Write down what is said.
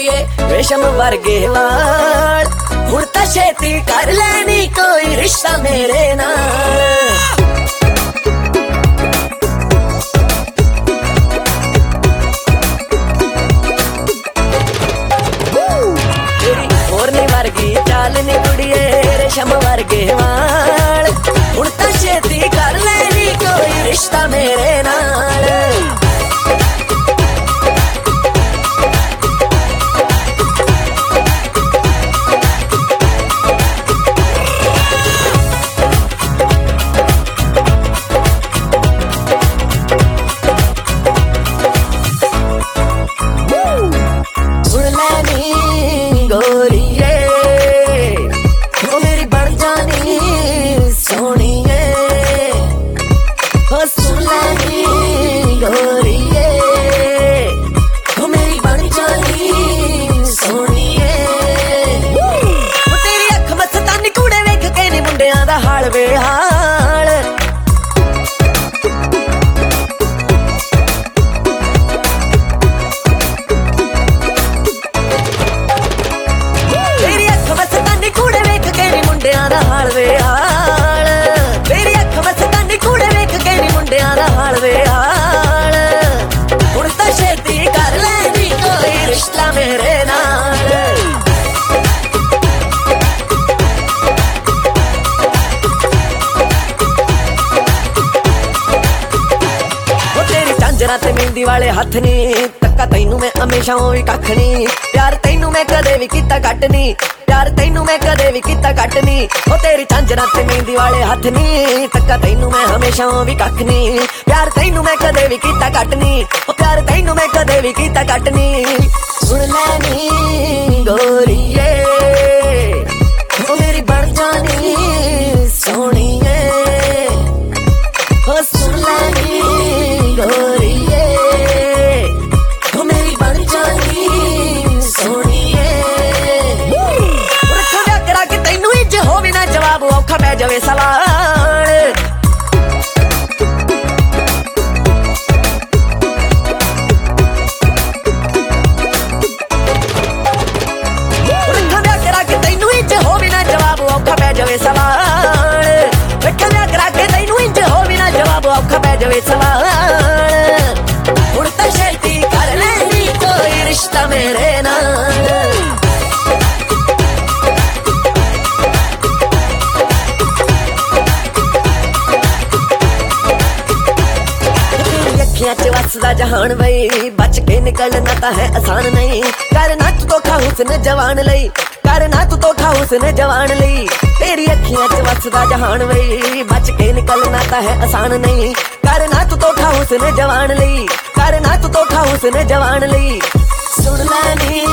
कुड़िए रेशम वर्गे वाल हुण तां छेती कर लैनी कोई रिश्ता मेरे नाल। वर्गी चाल नी कुड़िए रेशम वर्गे वाल हुण तां छेती कर लैनी कोई रिश्ता मेरे नाल। सुन लैनी गोरिए वो मेरी बन जानी सोनिए, सुन लैनी गोरिए वो मेरी बन जानी सोनिए। वो तेरी अख मस्तानी कूड़े वेख के नी मुंडियां दा हाल बेहाल। तेरी अख मस्तानी कूड़े वेख के नी मुंडियां दा हाल बेहाल। तेरी अख मस्तानी कूड़े वेख के नी मुंडियां दा हाल बेहाल। हुण तां छेती कर लैनी कोई रिश्ता मेरे नाल। झांजरा ते मेहंदी वाले हथ नी तक्का तैनू मैं हमेशा भी कख नी। प्यार तैनू मैं कदे भी कीता घट नी, प्यार तैनू मैं कदे भी कीता घट नी। ओ तेरी झांजरा ते मेहंदी वाले हथ नी तक्का तैनू मैं हमेशा भी कख नी। प्यार तैनू मैं कदे भी कीता घट नी, ओ प्यार तैनू मैं कदे भी कीता घट नी। सुन लैनी गोरिए ओ मेरी बन जानी सोनिए, ओ सुन लैनी गोरिए वो मेरी बन जानी सोनिए। रखा व्या करा के तैनू इंज होवे ना जवाब औखा पै जावे सवाल। रखा व्या करा के तैनू इंज होवे ना जवाब औखा पै जावे सवाल। रखा व्या करा के तैनू इंज होवे ना जवाब औखा पै जावे सवाल। हुण तां छेती कर लैनी कोई रिश्ता मेरे नाल। अखियां च वसदा जहान बई बच के निकलना तां है आसान नहीं। करना तू धोखा हुस्न जवान लई, करना तू धोखा हुस्न जवान लई। तेरी अखियां च वसदा जहान बई बच के निकलना तां है आसान नहीं। करना तू धोखा हुस्न जवान लई, करना तू धोखा हुस्न जवान लई। सुन लैनी